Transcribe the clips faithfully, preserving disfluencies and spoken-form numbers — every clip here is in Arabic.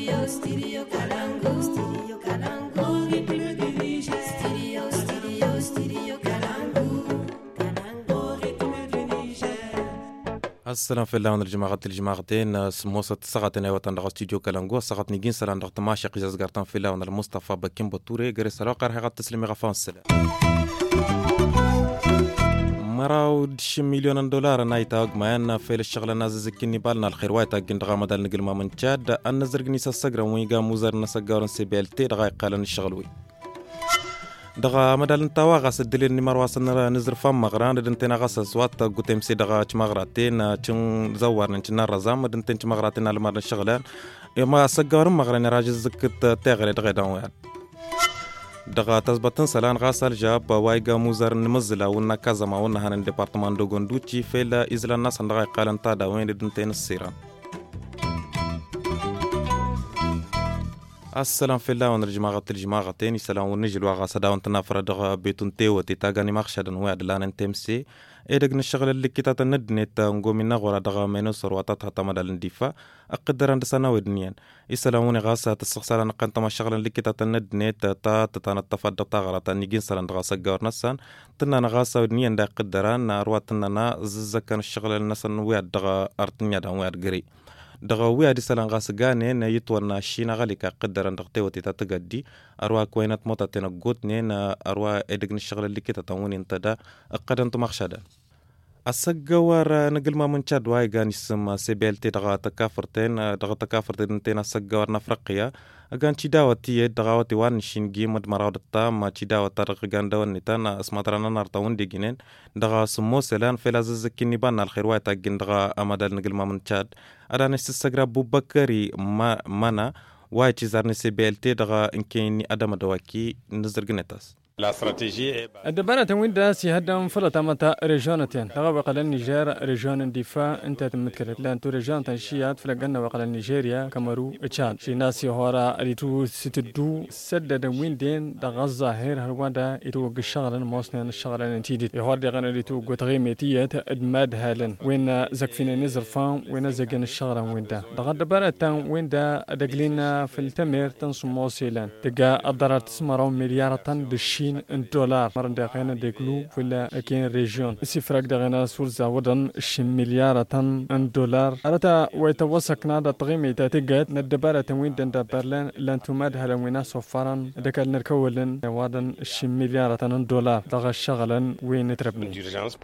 السلام في الله ونرجماغة الجماغتين سموسة سغتنا وتندغ استوديو كالانغو سغت نيجين سلام دغ تماشي قيزاز غارتان في الله ونر مصطفى بكين بطوري غير سراقر هغا تسلمي غفان السلام مراود مليون دولار نايتاغ ماينا في الشغله نازز كني بالنا الخير وايتا غندغا مدال نقل ما من تشاد ان نزرغني سسغرا ويغا موزر نسغارن سي بي ال تي دغا قالن الشغلوي دغا مدال نتاوا غاس دليل نمر واسن نزر فم مغران دنتنا غاس سوات غوتيم سي دغا تشمغراتين تشن زوار نتنا رزام دنتن تشمغراتين المر الشغلان ما سغارن مغران راجز زكت تغري دغا داو دغا تزبطن سلان غاسل جاب وايغا موزر نمزلا ونا كازما ونا هان ديبارتمان دو غوندوتشي فيلا ازلا الناس دغا قالن تا دا وين دنتين السيران السلام في الله ونرجماغة الجماغتين سلام ونجل واغا صدا وانتنا فردغ بيتون تيوتي تاغاني مخشدن وعد لان تمسي ايدغ نشغل اللي كتاتا ندنيت نقومي نغورا دغا مينوسر واتاتها تمدا الاندفاع اقدر عند سنة ودنيان يسلاموني غاسة تسخسالا نقانتما شغل اللي كتاتا ندنيت تا تتانا التفضل تاغراتا نيجين سالان دغا سقاور نسان تنانا غاسة ودنيان دا قدران رواتنانا ززكان الشغل النسان وعد دغا ارتنيا دا وعد قري دغا ويادي سلان غاس غانين يتورنا شينا غاليكا قدران دغتيوتي تتغدي اروا كوينات موتا تنغوتنين اروا ادغن الشغل اللي كتا تاوني انتدا قدنت مخشدا السجوار نقل ما من تشاد واي غان يسمى سي بي ال تي دغا تكافرتين دغا تكافرتين تينا السجوار نفرقيا غان تشداوتي دغاوتي وان شينغي مد مراودتا ما تشداوتا دغ غان دون نتانا اسماترانا نارتاون ديغينين دغا سمو سلان فلازز كني بان الخير واي تاغين دغا امادال نقل ما من تشاد اران استسغرا بوبكري ما مانا واي تشزارني سي بي ال تي دغا انكيني ادم دواكي نزرغنتاس لا استراتيجية الدبانة تموين دا سيهدم فلتا متا ريجونتين تغا وقال النيجر ريجون اندفاع انت تمتكرت لان تو ريجون تنشيات فلقنا وقال النيجيريا كامرو اتشاد شي ناسي هورا ريتو ستدو سدد وين دين دا غزة هير هروادا يتو قشغلن موسنين الشغلن انتيدت يهور دي غانا ريتو قوتغيميتية ادماد هالن وين زكفين نزر فان وين زقن الشغلن وين دا دا الدبانة تان وين دا دقلينا في التمر تنصم موسيلان تقا الضرر تسمرون مليار طن دشي دولار مرن دقيقة ديكلو في كين ريجيون سفرق دقيقة سورزا ودن شن مليار طن دولار أرتا ويتوسكنا دا تغيمي تاتيقات ندبارة تنوين دن دا برلين لان تماد هلوينا صفارا دكال نركولن ودن شن مليار طن دولار دغا الشغلن وين نتربني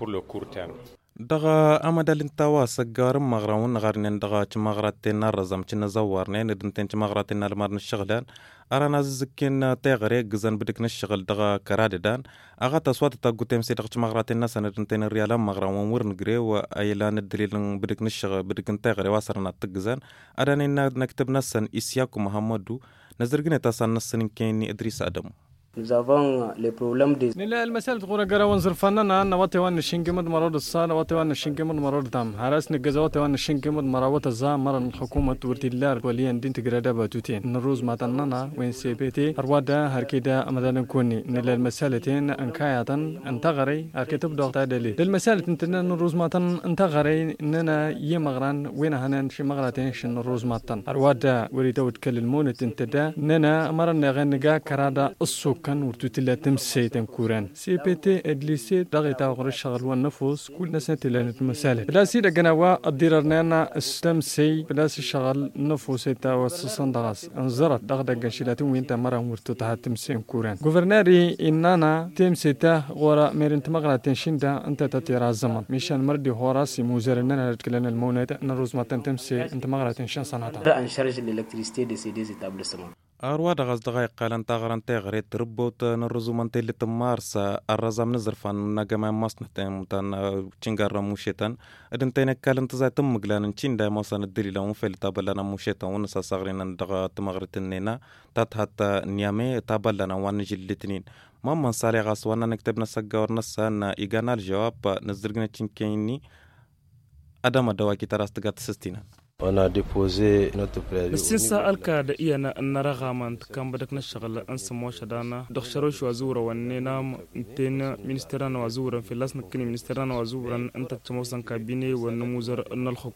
دغا امدال انتوا سغار مغراون غارنين دغا تمغراتين رزم تنزورنين دنتين تمغراتين المرن الشغلان ارانا زكين تيغري غزن بدك نشغل دغا كراددان اغا تصوات تاغوتيم سي دغ تمغراتين ناس دنتين ريال مغراون ورنغري وايلان الدليل بدك نشغل بدك نتيغري واسرنا تغزن اداني نكتب نسن اسياكو محمدو نزرغني تاسن نسن كيني ادريس ادم Nous avons les problèmes des نلا المسألة تقول جرا ونزر فننا أن واتي وان الشنكي مد مرود الصالة واتي وان الشنكي مد مرود تام هراس نجزا واتي وان الشنكي مد مراوت الزام مرن الحكومة ورتيلار وليان دين تجردا باتوتين نروز ما تننا وين سي بي تي أروادا هركيدا أمدان كوني نلا المسألتين أنكاية أنتغري هركتب ضغط دليل للمسألة انتنا نروز ما تن أنتغري إننا يمغران وين هنن شي مغراتين شن نروز ما تن أروادا وريتو تكلمون انتدا إننا مرن غنجا كرادا السوق كان ورتوتلا تمسي تنكوران سي بي تي ادليسي دغيتا غير الشغل والنفوس كل ناس تلانت المسالة بلا سي دغناوا الديررنانا استمسي بلا سي شغل نفوس تا وسسن دغاس انزرت دغدغ شيلات وين تا مرا ورتوتها تمسي كوران غوفرناري اننا تمسي تا غورا ميرنت مغراتين شندا انت تتيرا الزمن مشان مردي هوراسي موزرنا نتكلم المونات نروز ما تمسي انت مغراتين شن صنعتها ان شارج الالكتريسيتي دي سي دي ايتابلسمون أرواد غاز دقائق قالن تاغران تاغري تربوت نرزو منتي اللي تمارسا الرزام نزرفان ناقما مصنحتين متان تشنغار موشيتان ادنتين كالن تزاي تمقلان تشين دا موصان الدليل ومفيل تابلنا موشيتان ونسا صغرين دغا تمغرتنينا تاتحت نيامي تابلنا وانجي الاتنين ماما صالي غاس وانا نكتبنا سقاور نسان إيقانا الجواب نزرقنا تشنكيني أدام دواكي تراس تغات سستينا On a déposé notre préavis. السنسة الكاد إيانا أن رغمان كان بدك نشغل أنس موشدانا دخشروش وزورا وننام انتين منستران وزورا في لاسنا كني منستران وزورا أنت تموسن كابيني ونموزر أن الحكوم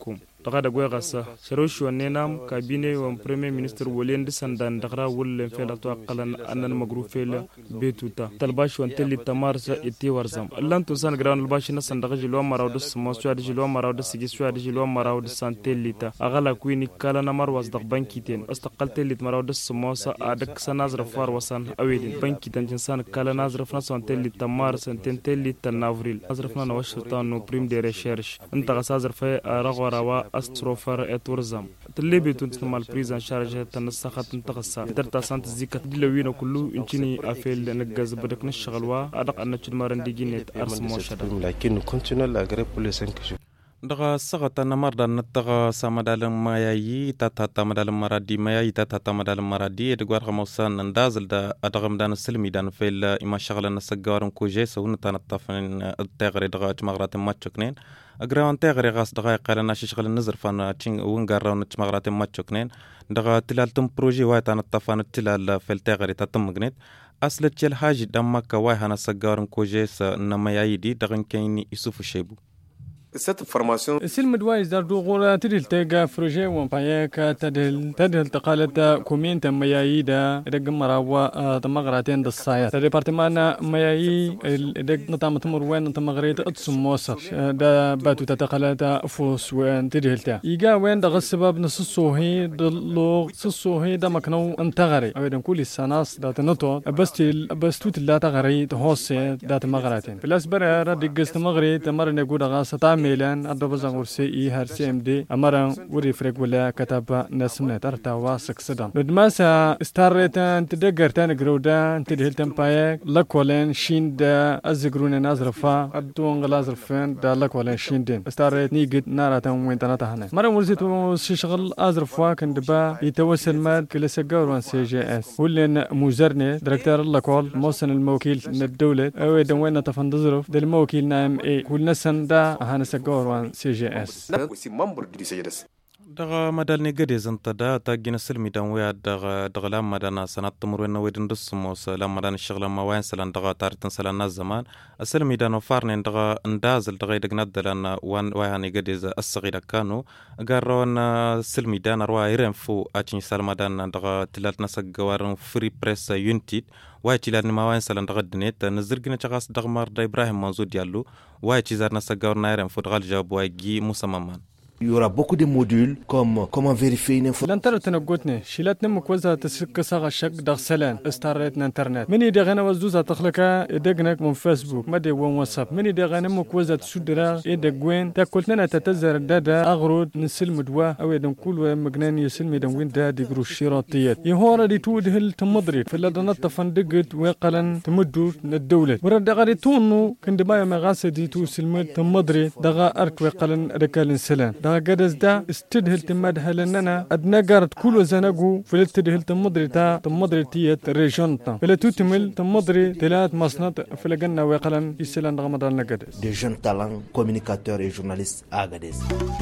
دغا دغوا غاسا شروش ونينام كابيني وان بريمير مينستر ولين دسندان دغرا ول فيلا توقلن ان المغروفيل بيتوتا تلباش وانتلي تمارس اتي ورزم لان توسان غران الباش نسن دغ جلو مراود سمو سو دي جلو مراود سيجي سو دي جلو مراود سانتيليتا اغلا كويني كالا نمر واز دغ بانكيتين استقلت اللي مراود سموسا ادك سنازر فار وسان اويدين بانكيتين جنسان كالا نازر فنسانتيلي تمارس سنتيلي تنافريل ازرفنا نوشتان نو بريم دي ريشيرش انت غسازر في رغوروا استروفر اتورزم تلي بيتون تمال بريزان شارجه تنسخت انتقصا درتا سانت زيكا دلوينو كله انتني افيل نغاز بدك نشغلوا ادق ان تشمارن ديجينيت ارس موشدا لكن كونتينيو لاغري بول خمسة شهور دغا سغت نمر نتغا سمدال مايي تاتا تمدال مرادي مايي تاتا تمدال مرادي دغوار خموسان ندازل دا ادغم دان سلمي دان فيل اما شغل نسغارن كوجي سون تنطفن التغري دغا جمغرات ماتشكنين اغراون تغري غاس دغا قالنا شغل نزر فان تشين ونغراون جمغرات ماتشكنين دغا تلالتم بروجي واي تنطفن تلال فيل تغري تتمغنيت اصل تشل حاج دمك واي هنا سغارن كوجي س نمايي دي دغن كايني يوسف شيبو cette formation سلم دوايز دار دو غورا تدل تيغا فروجي ومبايك تدل تدل تقالت كومين تمياي دا دغ مراوا تمغراتين دصايا ديبارتمان مياي دغ نتام تمر وين تمغريت اتسموس دا باتو تتقالت فوس وين تدلتا يغا وين دغ السبب نسسوهي دلو سسوهي دا مكنو انتغري ايدن كل سناس دا تنتو بستيل بستوت لا تغري هوسي دا تمغراتين بلاس برا دغ استمغري تمر نغو دغا ستا ميلان أدربزان ورسي إي هر سي إم دي أمران وري فريق ولا كتاب نسمنا ترتا واسك سدان ندماسا استاريتان تدقرتان قرودان تدهلتان بايك لكولين شين دا أزقرون نازرفا أدوان غلازرفين دا لكولين شين دين استاريت نيقد ناراتان وين تناتهانا مران ورزيتو شغل أزرفا كان دبا يتوسل ماد كلا سقاروان سي جي اس ولين موزرني دركتار اللكول موسن الموكيل الدولة أو يدن وين تفندزرف دا الموكيل نايم إي كل نسن دا هانا Gourouan C G S. aussi membre du C G S. دغا مدال نيغدي زنتدا تاغين سلمي دان ويا دغا دغلا مدانا سنات تمرنا ويدن دسموس لما دان الشغل ما وين سلان دغا تارتن سلان زمان السلمي دان فارن دغا اندازل دغا دغنا دلان وان ويا نيغدي الصغيره كانوا غارون سلمي دان روا يرن فو اتشي سلمى دان دغا تلات نسغوارن فري بريس يونتيد واي تيلان ما وين سلان دغا دنيت نزرغنا تشغاس دغمار دا ابراهيم منزو ديالو واي تي زار نسغورنا يرن فو دغال جاب واي جي مسممان. Il y aura beaucoup de modules comme comment vérifier une information. لن ترى تنقطني شيلتنا مكوزة تسك صاغ الشق دغسلان استاريتنا انترنت مني دغنا وزوزة تخلقها يدقنك من فيسبوك ما دي وان واتساب مني دغنا مكوزة تسودرا يدقوين تاكلتنا تتزر دادا اغرود نسلم دوا او يدن كل مجنان يسلم يدن وين دا ديقرو الشراطيات يهورا دي تودهل تمضري فلدنا تفندقت وقلن تمدو الدولة ورد غادي تونو كندبايا مغاسة دي توسلم تمضري دغا ارك وقلن ركال سلان دا قدس دا استدهل تمدها لننا ادنا قارت كل زنقو فلتدهل تمضري تا تمضري تيت ريجونتا فلا تتمل تمضري تلات مصنط فلقنا ويقلن يسلان رمضان لقدس Des jeunes talents, communicateurs et journalistes à Agadez.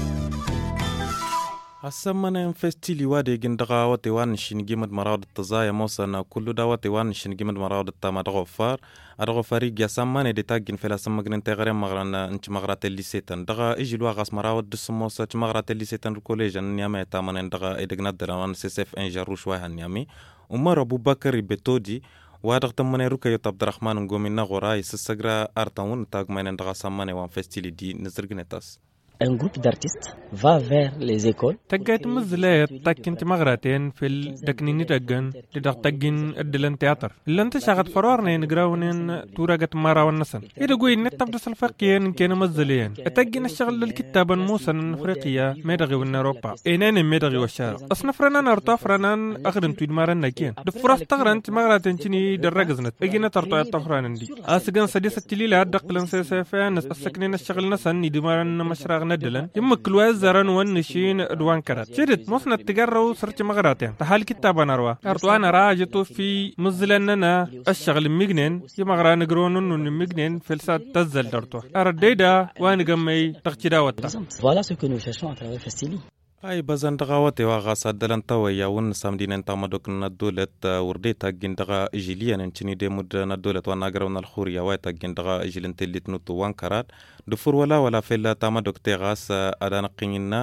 السمنة فستيلي وادي جندغا وتوان شنجمد مراود التزايا موسنا كل دا وتوان شنجمد مراود التامد غفار أرغفاري جا سمنة دي تاجن فلا سمجن تغرم مغرنا انت مغرات اللي سيتن دغا اجي الواغاس مراود دس موسا مغرات اللي سيتن الكوليج نيامي تامن دغا ادغنا دران سي سيف ان جروش واي نيامي عمر ابو بكر بتودي وادغ تمني ركيو عبد الرحمن غومينا غوراي سسغرا ارتاون تاج ماين دغا سمنة وان فستيلي دي نزرغنتاس. Un groupe d'artistes va vers les écoles. تجت مزلات تكنت مغراتين في الدكنيني تجن تدق تجن الدلن تياتر اللي انت شغت فرارنا نجراونين تورجت مرا والنسن إذا قوي نتبدس الفقيين كانوا مزلين تجن الشغل للكتابة موسى الأفريقية مدغي والنوروبا إننا مدغي والشارع أصنفرنا نرتافرنا أخدم تود مرة نكين دفرس تغرنت مغراتين تني درجزنت أجينا ترتوي الطفران دي أسجن سديس التليلة دقلن سيسافين السكنين الشغل نسن ندمرن مشرق ندلن يم كل وزرن ونشين دوان كرات شدت مصنع التجرو صرت مغراتين تحال كتابة نروى أرتوانا راجتو في مزلننا الشغل مجنن يمغرا نجرون ونمجنن في السات تزل درتو أرديدا وانجمي تختدا وتا. Voilà ce que nous cherchons à travers Festili. أي بزن دغاوتي واغاس دلن تويا ون سامدين تامدوك ندولة وردي تاجين دغا إجليا نتشني ديمود ندولة وناغرون الخوريا واي تاجين دغا إجلين تلت نوتو وان كرات دفور ولا ولا فيلا تامدوك تغاس أدانا قيننا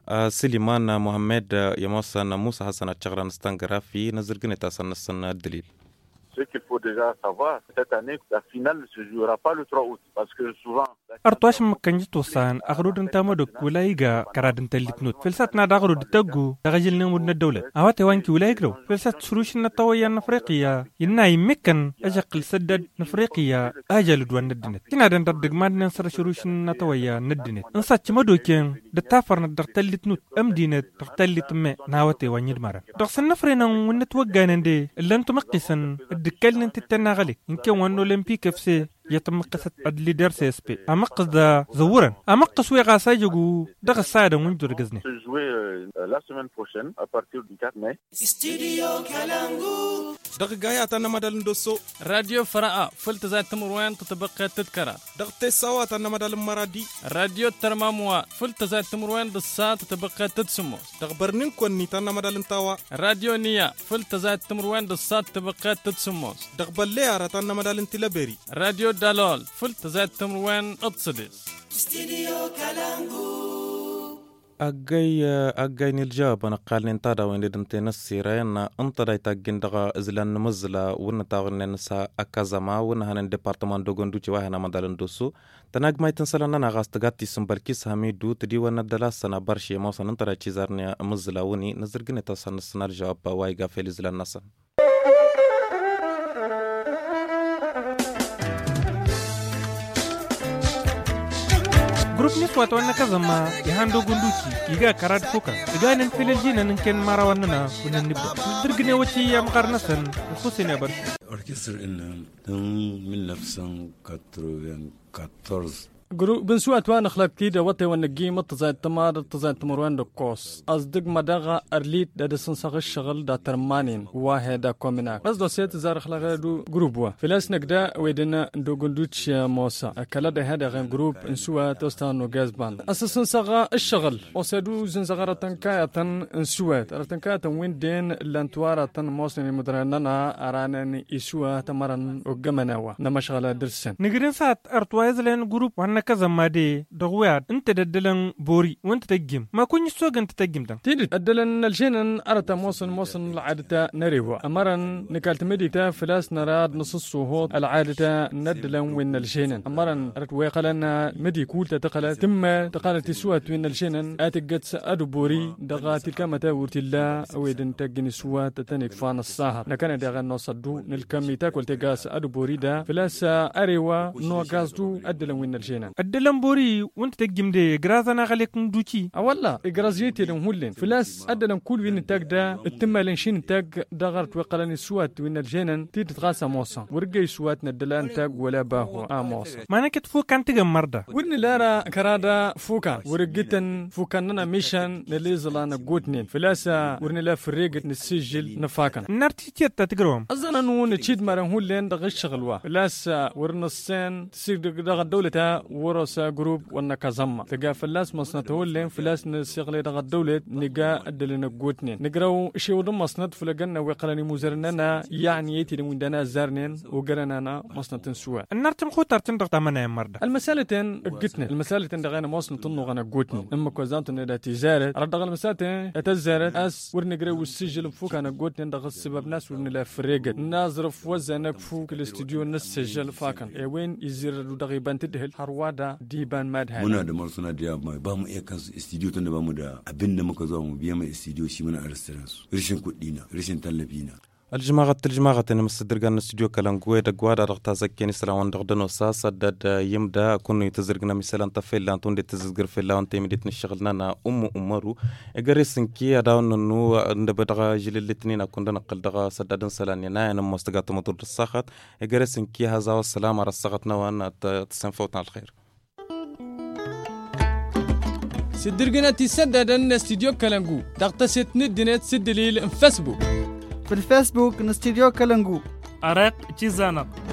سليمان محمد يموسن موسى حسن الشغران ستانغرافي نزر قنيتا سنسن الدليل. Ce qu'il faut déjà savoir, cette année, la finale ne se jouera pas le trois août, parce que souvent... أرتواش مكانجي توسان أغرود انتا مدوك ولايقا كراد انتا اللي فلسات نادا أغرود تاقو تغجل نمودنا الدولة أواتي وانكي ولايقرو فلسات سروش نطويا نفريقيا ينا يمكن أجاقل سدد نفريقيا أجل دوان ندنت كنا دان دردق ما ننصر سروش نطويا ندنت انسات مدوكين دتافر ندرتالي تنوت أمدينت درتالي تمي ناواتي وانيد مارا دغسن نفرينا ونتوقع نندي اللي انتو مقيسن الدكال ننتي تناغلي انكي وانو اولمبيك افسي يتم قصة الليدر سي اس بي أمقص دا زورا أمقص ويغا سايجو دغ الساعدة وانجو رقزني la semaine prochaine à partir du quatre mai. Studio Kalangu. دغ جاي أتانا مدال ندوسو راديو فراء فلت زي تمروين تتبقى تذكرة دغ تساوى أتانا مدال مرادي راديو ترماموا فلت زي تمروين دسا تتبقى تتسمو دغ برنين كوني تانا مدال انتاوا راديو نيا فلت زي تمروين دسا تتبقى تتسمو دغ بلي أتانا مدال انتلابيري راديو دالول فلت زي تمروين اتصدس Studio Kalangu. أجاي أجاي نلجاب أنا قال ننتظر وين دنتين السيرين أنت دا يتاجن دغا إزلان مزلا ونتاغن نسا أكازما ونهان ديبارتمان دوغون دوتي واهنا مدالن دوسو تناج ما يتنسلنا نغاستغاتي سمبركيس هاميدو تدي وندلا سنا برشي موسى ننتظر تشيزارني مزلا وني نزرغن تاسن سنار جواب وايغا فيلزلان نسا جروب نسوات وانا كزما يهاندو غندوشي يغا كراد فوكا يغا ننفل الجينا ننكن مارا واننا وننبدا درغني وشي يا مقارنسن الحسين يا برشي اوركستر ان ألف وتسعمية وأربعة عشر جروب بنسوات وانا خلقتي دا وطي ونجي متزايد تمار تزايد تمروان دا كوس أصدق مداغا أرليت دا دسن ساق الشغل دا ترمانين واحد دا كومناك بس دو سيت زار خلقا دو جروب وا فلاس نقدا ويدنا دو قندوتش موسى أكلا دا هادا غين جروب انسوا توستانو غاز باند أساسن ساقا الشغل وسادو زنزغارة تنكاية انسوات رتنكاية وين دين لانتوارة موسني مدرنانا أراناني إسوا تمرن وقمناوا نمشغلا درسن نقرين سات أرتوايز لين جروب وانا كذا ما دي دغوات انت ددلن بوري وانت تجيم ما كوني سوق انت تجيم دان تيدي ددلن الجنن ارتا موصن موصن العادة نريوا امرن نكالت مديتا فلاس نراد نص الصهود العادة ندلن وين الجنن امرن ارت ويقلنا مدي كولتا تقل ثم تقالت سوات وين الجنن اتقت سادو بوري دغات الكامتا ورتلا ويدن تجني سوات تنك فان السهر نكان دغن نصدو نلكمي تاكل تقاس ادو بوري دا فلاس اريوا نو غازدو ادلن وين الجنن الدلم بوري وانت تجيم دي غرازنا عليك ندوتي اولا غرازيتي لهم هولين فلاس ادلم كل وين تاك دا التما لنشين تاك دغرت وقلني سوات وين الجنن تي تتغاسى موصا ورقي سوات ندلان تاك ولا باهو اه موصا ما انا كتفو كان تجم مرده ورني لارا كرادا فوكا ورقتن فوكاننا ميشان نليزلانا غوتنين فلاسا ورني لا فريق نسجل نفاكن نرتي تيتا تقروم اظن انه نتشيد مرن هولين دغ الشغلوا فلاسا ورنسين تسير دغ الدوله ورسا جروب وانا كزما تلقى فلاس مصنت هولين فلاس نسيغلي دغ الدولة نقا أدلنا قوتنين نقراو شي ودم مصنت فلقنا ويقلني مزرننا يعني يتي لمندنا زارنين وقرننا مصنت سوا النرتم خوتر تندغ تمنا مرده المسالتين قتنا المسالتين دغانا مصنت نغنا قوتنين اما كوزانت ندا تجارت رد المسالتين اتزارت اس ورنقراو السجل فوق انا قوتنين دغ السبب ناس ورنلا فريقت نازرف وزنك فوق الاستوديو نسجل فاكن اي وين يزير دغ يبان تدهل حروادا ديبان ماد هاي muna da marsuna da yawa ba mu iya kansu studio tunda ba mu da abin da muka zo mu biya mai studio shi muna arrestan su rishin kuɗi na rishin tallafi na الجماعة الجماعة أنا مصدر قان استوديو كلامكوي دقواد رغتا زكيني سلام دغدنو ساسا داد يمدا كونو يتزرقنا مثلا تفيل لان توندي تزرقر في لان تيمديت نشغلنا نا أم أمرو إجريسن كي أداون نو ندبدغا جيل الاثنين أكون نقل دغا سدادن سلاني نا أنا مستقات مطور الساخت إجريسن كي هذا والسلام على الساختنا وأنا تسنفوتنا الخير سدرقنا تسددن استوديو كلامكو دغتست ندنت سدليل فيسبوك في الفيسبوك نستديو كلنجو أرق تشيزانا